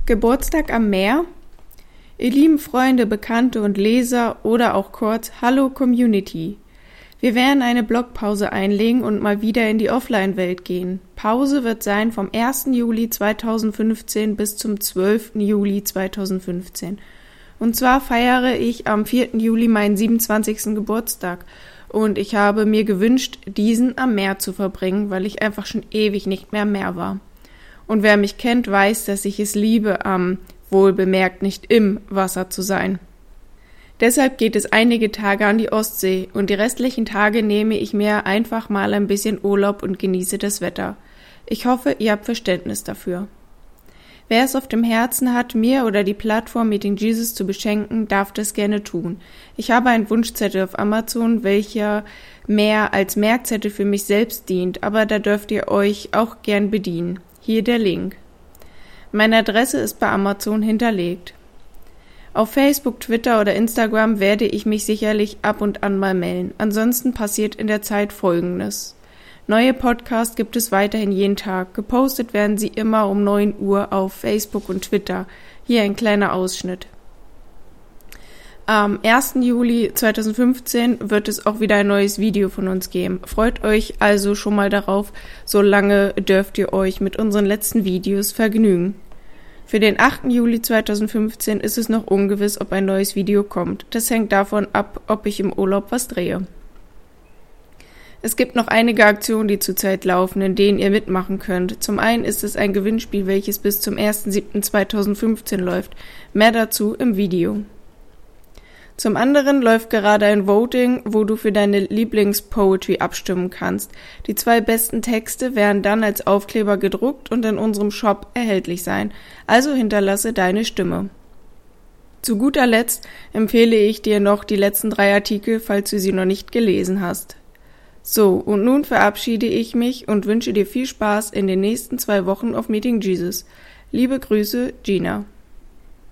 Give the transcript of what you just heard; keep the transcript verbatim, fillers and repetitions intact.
Geburtstag am Meer? Ihr lieben Freunde, Bekannte und Leser oder auch kurz Hallo Community. Wir werden eine Blogpause einlegen und mal wieder in die Offline-Welt gehen. Pause wird sein vom ersten Juli zweitausendfünfzehn bis zum zwölften Juli zweitausendfünfzehn. Und zwar feiere ich am vierten Juli meinen siebenundzwanzigsten Geburtstag und ich habe mir gewünscht, diesen am Meer zu verbringen, weil ich einfach schon ewig nicht mehr am Meer war. Und wer mich kennt, weiß, dass ich es liebe, am, wohlbemerkt nicht im Wasser zu sein. Deshalb geht es einige Tage an die Ostsee und die restlichen Tage nehme ich mir einfach mal ein bisschen Urlaub und genieße das Wetter. Ich hoffe, ihr habt Verständnis dafür. Wer es auf dem Herzen hat, mir oder die Plattform Meeting Jesus zu beschenken, darf das gerne tun. Ich habe einen Wunschzettel auf Amazon, welcher mehr als Merkzettel für mich selbst dient, aber da dürft ihr euch auch gern bedienen. Hier der Link. Meine Adresse ist bei Amazon hinterlegt. Auf Facebook, Twitter oder Instagram werde ich mich sicherlich ab und an mal melden. Ansonsten passiert in der Zeit Folgendes. Neue Podcasts gibt es weiterhin jeden Tag. Gepostet werden sie immer um neun Uhr auf Facebook und Twitter. Hier ein kleiner Ausschnitt. Am ersten Juli zweitausendfünfzehn wird es auch wieder ein neues Video von uns geben. Freut euch also schon mal darauf, solange dürft ihr euch mit unseren letzten Videos vergnügen. Für den achten Juli zweitausendfünfzehn ist es noch ungewiss, ob ein neues Video kommt. Das hängt davon ab, ob ich im Urlaub was drehe. Es gibt noch einige Aktionen, die zurzeit laufen, in denen ihr mitmachen könnt. Zum einen ist es ein Gewinnspiel, welches bis zum ersten siebten zweitausendfünfzehn läuft. Mehr dazu im Video. Zum anderen läuft gerade ein Voting, wo du für deine Lieblings-Poetry abstimmen kannst. Die zwei besten Texte werden dann als Aufkleber gedruckt und in unserem Shop erhältlich sein. Also hinterlasse deine Stimme. Zu guter Letzt empfehle ich dir noch die letzten drei Artikel, falls du sie noch nicht gelesen hast. So, und nun verabschiede ich mich und wünsche dir viel Spaß in den nächsten zwei Wochen auf Meeting Jesus. Liebe Grüße, Gina.